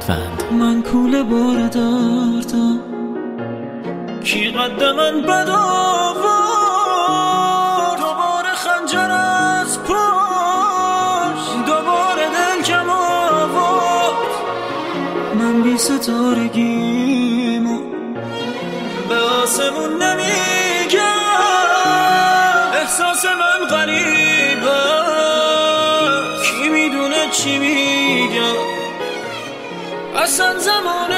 لطفاً. من کوله بار دردم، کی قد من بد آورد، دوباره خنجر از پشت، دوباره دل کم آورد. من بی ستارگیمو به آسمون نمیگم، احساس من غریبه، کی میدونه چی میگم. اصلا زمانه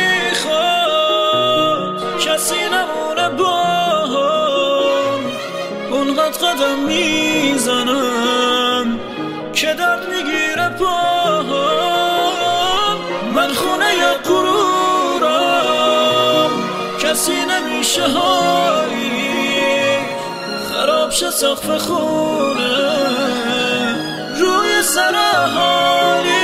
میخواد کسی نمونه با هم، اونقدر قدم میزنم که درد میگیره پاهم. من خونه غرورم، کسی نمیشه هایی، خراب شه سقف خونه روی سر حالی.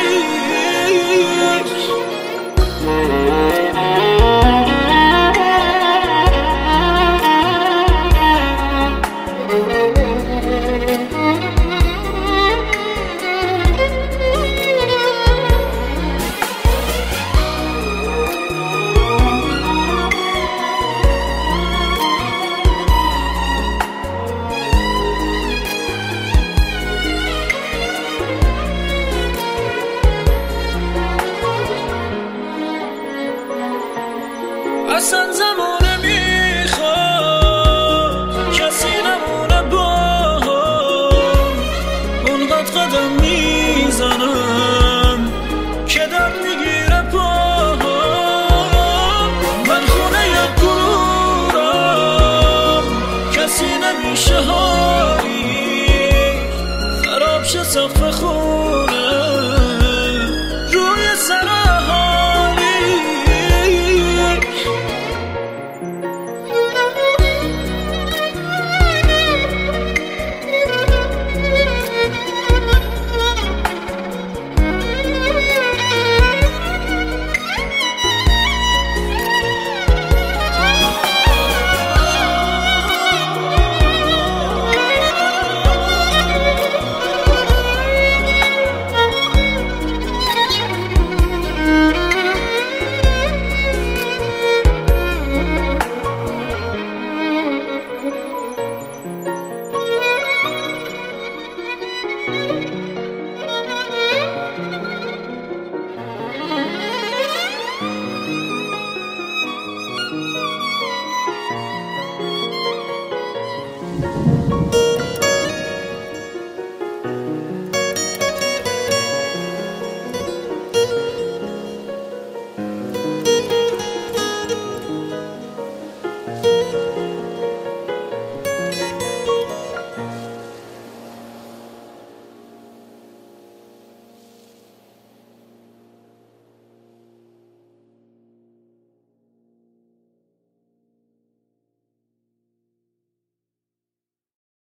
اصلا زمانه میخواد کسی نمونه با هم، اونقدر قدم میزنم که درد میگیره پاهم. من خونه غرورم، کسی نمیشه هایی، خراب شه سقف خونه روی سر حالی.